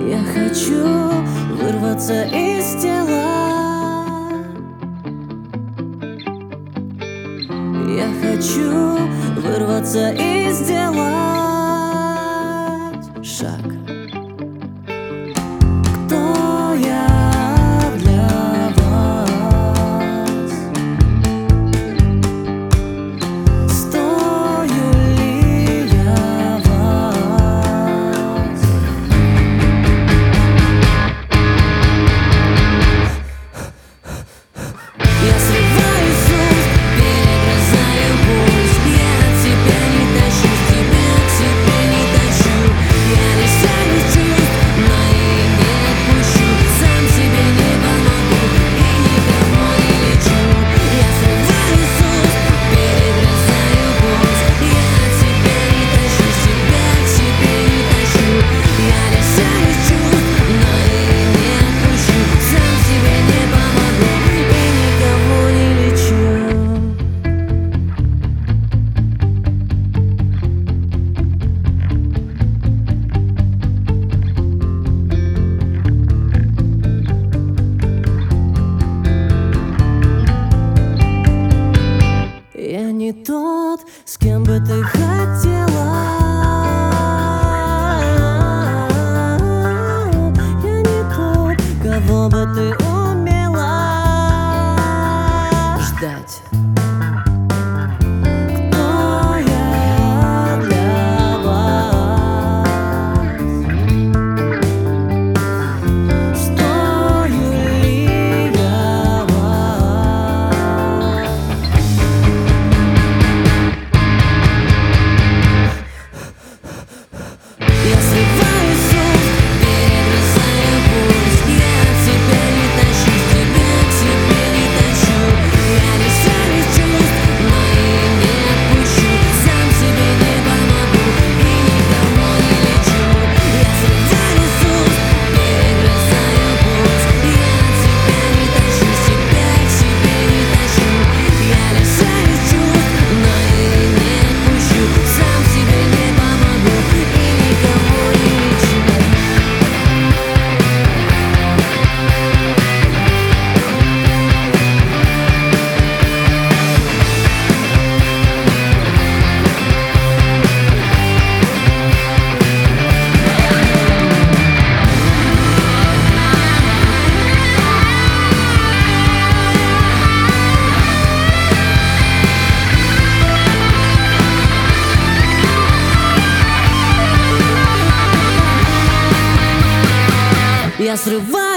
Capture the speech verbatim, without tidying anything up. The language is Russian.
Я хочу вырваться из тела. Я хочу вырваться и сделать шаг. Кто я для вас? Стою ли я вас? Я срываю с уст, перегрызаю пульс. Я от тебя не тащу, тебя к себе не тащу. Я лишаю чувств, но и не отпущу. Сам себе не помогу и никого не лечу. Я срываю с уст, перегрызаю пульс. Я от тебя не тащу, тебя к себе не тащу. Я лишаю чувств, но и не отпущу. Сам себе не помогу и никого не лечу. Я не тот, с кем бы ты хотела. Я не тот, кого бы ты умела ждать. Кто я для вас? Стою ли я вас? Я срываю с уст, перегрызаю пульс. Я от тебя не тащу, тебя к себе не тащу. Я лишаю чувств, но и не отпущу. Сам себе не помогу и никого не лечу. Я срываю с уст, перегрызаю пульс. Я от тебя не тащу, тебя к себе не тащу. Я лишаю чувств, но и не отпущу. Сам себе не помогу и никого не лечу. Я срываю